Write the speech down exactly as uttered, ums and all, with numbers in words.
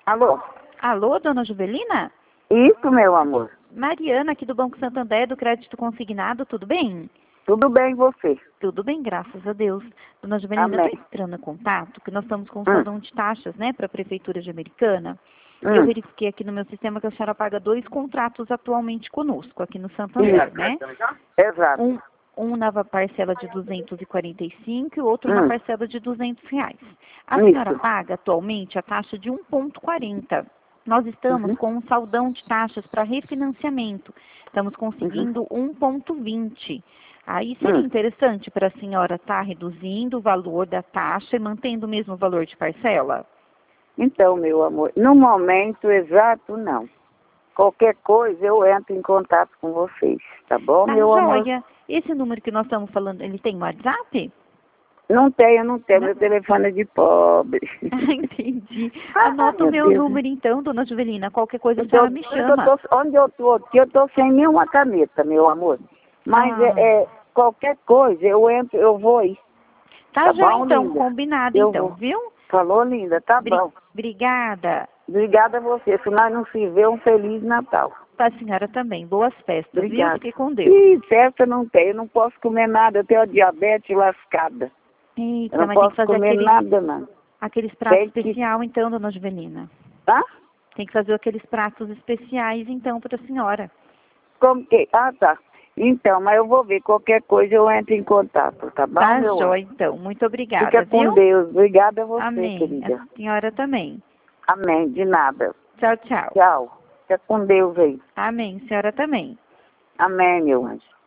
Alô? Alô, dona Juvelina? Isso, meu amor. Mariana, aqui do Banco Santander, do Crédito Consignado, tudo bem? Tudo bem, e você? Tudo bem, graças a Deus. Dona Juvelina, eu Amém. estou entrando em contato, que nós estamos com um Hum. saldão de taxas, né, para a Prefeitura de Americana. Hum. E eu verifiquei aqui no meu sistema que a senhora paga dois contratos atualmente conosco, aqui no Santander, Isso. né? Exato. Um, um na parcela de duzentos e quarenta e cinco e o outro na Hum. parcela de duzentos reais. A Isso. senhora paga atualmente a taxa de um vírgula quarenta. Nós estamos Uhum. com um saldão de taxas para refinanciamento. Estamos Uhum. conseguindo um vírgula vinte. Aí seria Hum. interessante para a senhora estar reduzindo o valor da taxa e mantendo o mesmo valor de parcela? Então, meu amor, no momento exato, não. Qualquer coisa, eu entro em contato com vocês, tá bom, Tá meu amor? joia. Esse número que nós estamos falando, ele tem WhatsApp? Não tenho, não tenho. Não? Meu telefone é de pobre. Ah, entendi. Ah, Anota o meu meu Deus. número então, dona Juvelina. Qualquer coisa a Então, senhora me onde eu chama. tô, onde eu tô aqui, eu tô sem nenhuma caneta, meu amor. Mas Ah. é, é, qualquer coisa, eu entro, eu vou aí. Tá, Tá já bom, então, linda? combinado Eu então, vou. viu? Falou, linda? Tá Bri- bom. Obrigada. Obrigada a você. Se nós não se vê, um Feliz Natal. Para a senhora também. Boas festas, viu? Obrigada. Fique com Deus. Ih, festa não tem. Eu não posso comer nada. Eu tenho a diabetes lascada. Eu Eita, não mas tem que posso fazer comer aqueles, nada, não. aqueles pratos Tem que... especiais então, dona Juvelina. Hã? Tem que fazer aqueles pratos especiais então para a senhora. Como que? Ah, tá. Então, mas eu vou ver. Qualquer coisa eu entro em contato, tá bom, Tá, meu anjo? jóia então. Muito obrigada, Fica com viu? Deus. Obrigada a você, Amém. querida. A senhora também. Amém. De nada. Tchau, tchau. Tchau. Fica com Deus aí. Amém. Senhora também. Amém, meu anjo.